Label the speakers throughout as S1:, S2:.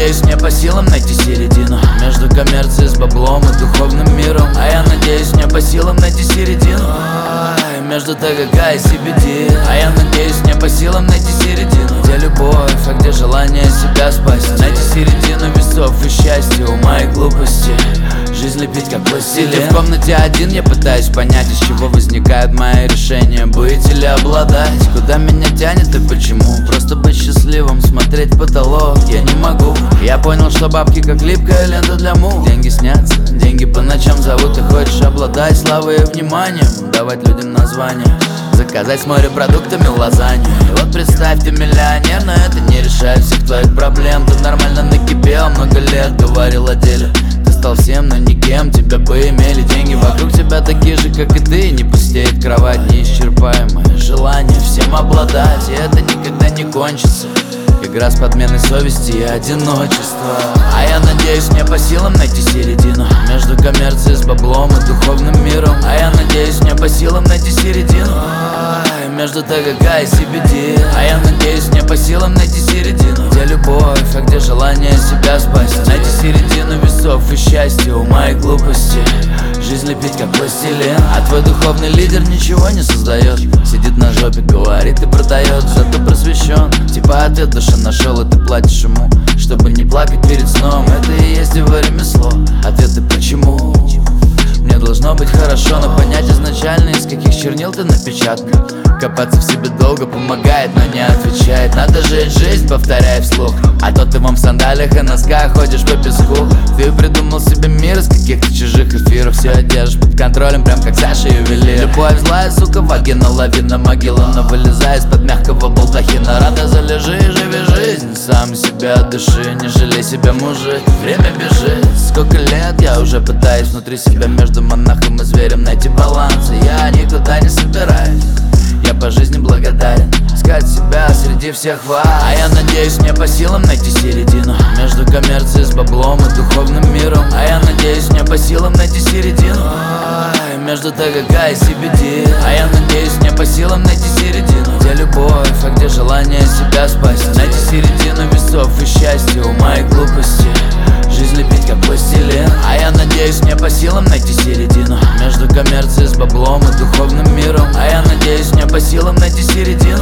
S1: надеюсь, мне по силам найти середину между коммерцией с баблом и духовным миром. А я надеюсь, мне по силам найти середину между ТГК и CBD. А я надеюсь, мне по силам найти середину, где любовь, а где желание себя спасти. Найти середину весов и счастья, ума и глупости, жизнь лепить как пластилин. Сидя в комнате один, я пытаюсь понять, из чего возникают мои решения, быть или обладать. Куда меня тянет и почему? Просто быть счастливым, смотреть в потолок я не могу. Я понял, что бабки как липкая лента для мух. Деньги снятся, деньги по ночам зовут. Ты хочешь обладать славой и вниманием, давать людям названия, заказать с морепродуктами лазанью. И вот представь, ты миллионер, но это не решает всех твоих проблем. Ты нормально накипел, много лет говорил о деле. Ты стал всем, но никем, тебя бы имели деньги. Вокруг тебя такие же, как и ты, не пустеет кровать, неисчерпаемое желание всем обладать. И это никогда не кончится, игра с подменой совести и одиночества. А я надеюсь, мне по силам найти середину между коммерцией с баблом и духовным миром. А я надеюсь, мне по силам найти середину между ТГК и CBD. А я надеюсь, мне по силам найти середину, где любовь, а где желание себя спасти. Найти середину весов и счастья, ума и глупости, жизнь лепить как пластилин. А твой духовный лидер ничего не создает, сидит на жопе, говорит и продает, зато просвещен. Типа ответ душа нашел, и ты платишь ему, чтобы не плакать перед сном. Это и есть его ремесло, ответы почему. Мне должно быть хорошо, но понять изначально, из каких чернил ты напечатан. Копаться в себе долго помогает, но не отвечает. Надо жить жизнь, повторяй вслух, а то ты в сандалиях и носках ходишь по песку. Ты придумал себе мир из каких-то чужих эфиров, все держишь под контролем, прям как Саша Ювелир. Любовь злая, сука, вагина, лавина, могила, но вылезай из-под мягкого балдахина. Рада, залежи и живи жизнь, сам себя дыши, не жалей себя, мужик, время бежит. Сколько лет я уже пытаюсь внутри себя между монахом и зверем найти баланс, и я никуда не собираюсь. Я по жизни благодарен, искать себя среди всех вас. А я надеюсь, мне по силам найти середину между коммерцией с баблом и духовным миром. А я надеюсь, мне по силам найти середину между ТГК и CBD. А я надеюсь, мне по силам найти середину, где любовь, а где желание себя спасти. Найти середину весов и счастья, ума и глупости, жизнь лепить как пластилин. А я надеюсь, мне по силам найти середину между коммерцией с баблом и духовным миром. А я надеюсь, мне по силам найти середину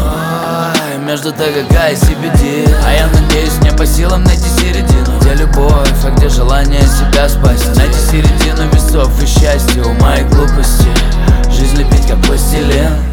S1: между ТГК и CBD. А я надеюсь, мне по силам найти середину, где любовь, а где желание себя спасти. Найти середину весов и счастья, ума и глупости, жизнь лепить как пластилин.